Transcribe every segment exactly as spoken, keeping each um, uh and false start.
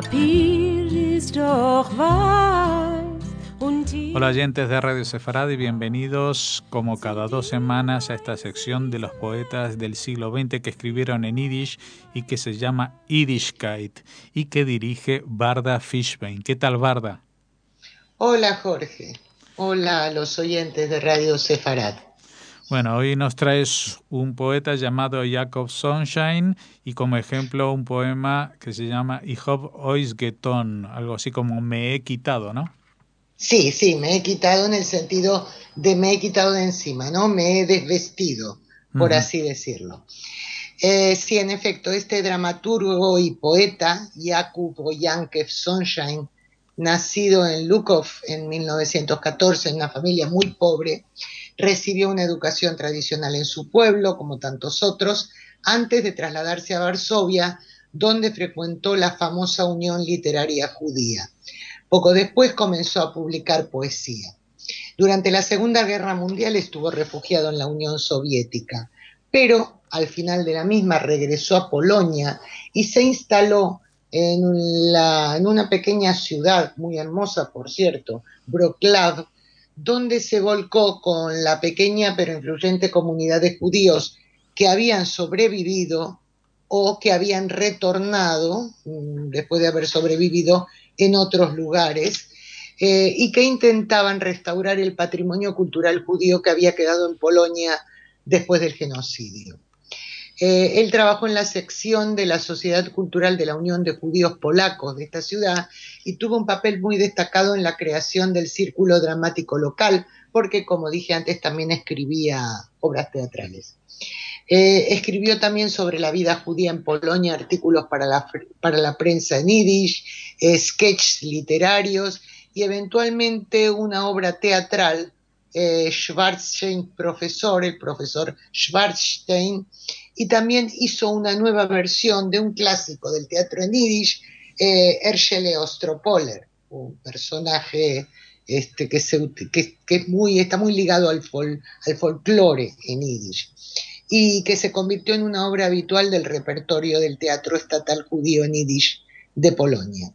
Papier ist doch weiß. Hola oyentes de Radio Sefarad y bienvenidos como cada dos semanas a esta sección de los poetas del siglo veinte que escribieron en Yiddish y que se llama Yiddishkeit y que dirige Varda Fishbein. ¿Qué tal, Varda? Hola, Jorge. Hola a los oyentes de Radio Sefarad. Bueno, hoy nos traes un poeta llamado Jacob Sonshine y como ejemplo un poema que se llama Ich hab euch getan, algo así como me he quitado, ¿no? Sí, sí, me he quitado en el sentido de me he quitado de encima, ¿no? Me he desvestido, por uh-huh. así decirlo. Eh, sí, en efecto, este dramaturgo y poeta, Jakub Jankev Sonshine, nacido en Lukov en mil novecientos catorce, en una familia muy pobre, recibió una educación tradicional en su pueblo, como tantos otros, antes de trasladarse a Varsovia, donde frecuentó la famosa Unión Literaria Judía. Poco después comenzó a publicar poesía. Durante la Segunda Guerra Mundial estuvo refugiado en la Unión Soviética, pero al final de la misma regresó a Polonia y se instaló en, la, en una pequeña ciudad, muy hermosa por cierto, Wrocław, donde se volcó con la pequeña pero influyente comunidad de judíos que habían sobrevivido o que habían retornado después de haber sobrevivido en otros lugares, eh, y que intentaban restaurar el patrimonio cultural judío que había quedado en Polonia después del genocidio. Eh, él trabajó en la sección de la Sociedad Cultural de la Unión de Judíos Polacos de esta ciudad y tuvo un papel muy destacado en la creación del Círculo Dramático Local, porque, como dije antes, también escribía obras teatrales. Eh, escribió también sobre la vida judía en Polonia, artículos para la, para la prensa en Yiddish, eh, sketches literarios y eventualmente una obra teatral, eh, Schwarzstein profesor, el profesor Schwarzstein, y también hizo una nueva versión de un clásico del teatro en Yiddish, eh, Herschele Ostropoler, un personaje este, que, se, que, que es muy, está muy ligado al, fol, al folclore en Yiddish, y que se convirtió en una obra habitual del repertorio del teatro estatal judío en Yiddish de Polonia.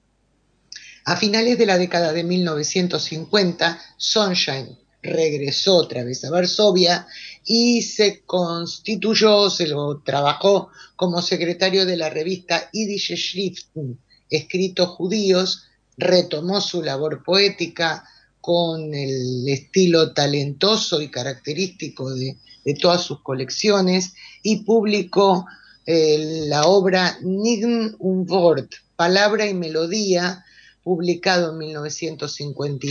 A finales de la década de mil novecientos cincuenta, Sonshine regresó otra vez a Varsovia y se constituyó, se lo trabajó como secretario de la revista Yiddische Schriften, Escritos Judíos, retomó su labor poética con el estilo talentoso y característico de de todas sus colecciones, y publicó eh, la obra Nign und Wort, Palabra y Melodía, publicado en mil novecientos cincuenta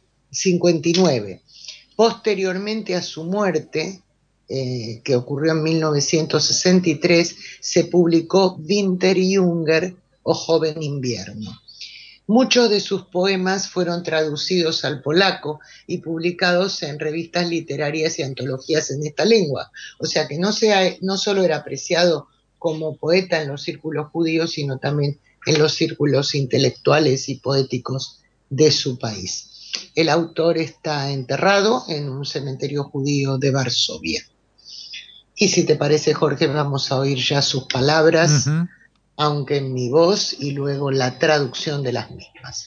y nueve. Posteriormente a su muerte, eh, que ocurrió en mil novecientos sesenta y tres, se publicó Winterjunger o Joven Invierno. Muchos de sus poemas fueron traducidos al polaco y publicados en revistas literarias y antologías en esta lengua. O sea que no, sea, no solo era apreciado como poeta en los círculos judíos, sino también en los círculos intelectuales y poéticos de su país. El autor está enterrado en un cementerio judío de Varsovia. Y si te parece, Jorge, vamos a oír ya sus palabras, uh-huh. aunque en mi voz, y luego la traducción de las mismas.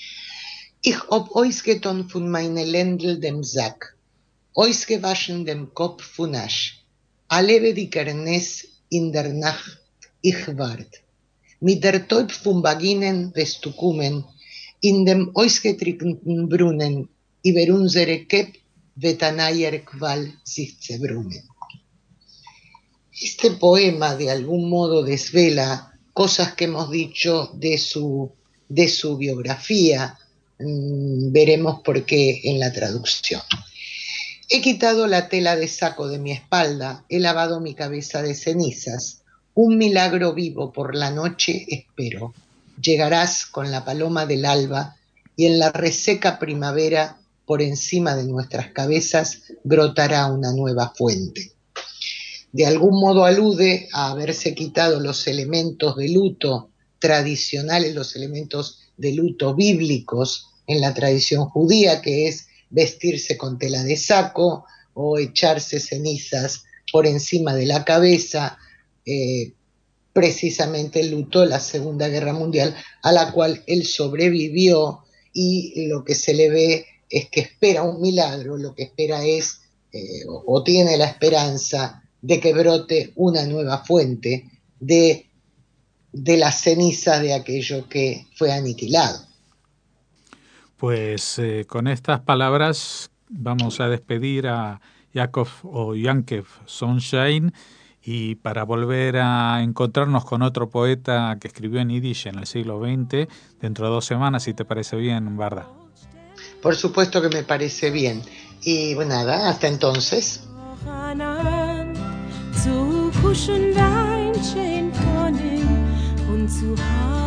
Ich hab ausgetan von meine Ländel dem Sack, ausgewaschen dem Kopf von Asch, alebe die Kernes in der Nacht, ich wart. Mit der Teub von Baginen vestukumen, in dem ausgetrickten Brunnen, über unsere Kep, vetanayer Qual sich zerbrunnen. Este poema de algún modo desvela cosas que hemos dicho de su, de su biografía. Mm, veremos por qué en la traducción. He quitado la tela de saco de mi espalda, he lavado mi cabeza de cenizas. Un milagro vivo por la noche espero. Llegarás con la paloma del alba y en la reseca primavera, por encima de nuestras cabezas, brotará una nueva fuente. De algún modo alude a haberse quitado los elementos de luto tradicionales, los elementos de luto bíblicos en la tradición judía, que es vestirse con tela de saco o echarse cenizas por encima de la cabeza, eh, precisamente el luto de la Segunda Guerra Mundial, a la cual él sobrevivió, y lo que se le ve es que espera un milagro, lo que espera es, eh, o, o tiene la esperanza de que brote una nueva fuente de, de la ceniza de aquello que fue aniquilado. Pues eh, con estas palabras vamos a despedir a Yakov o Yankev Sonshine, y para volver a encontrarnos con otro poeta que escribió en yiddish en el siglo veinte dentro de dos semanas, si te parece bien, Varda. Por supuesto que me parece bien. Y bueno, nada, hasta entonces. Zu kuschen dein schön Tonnen und zu haben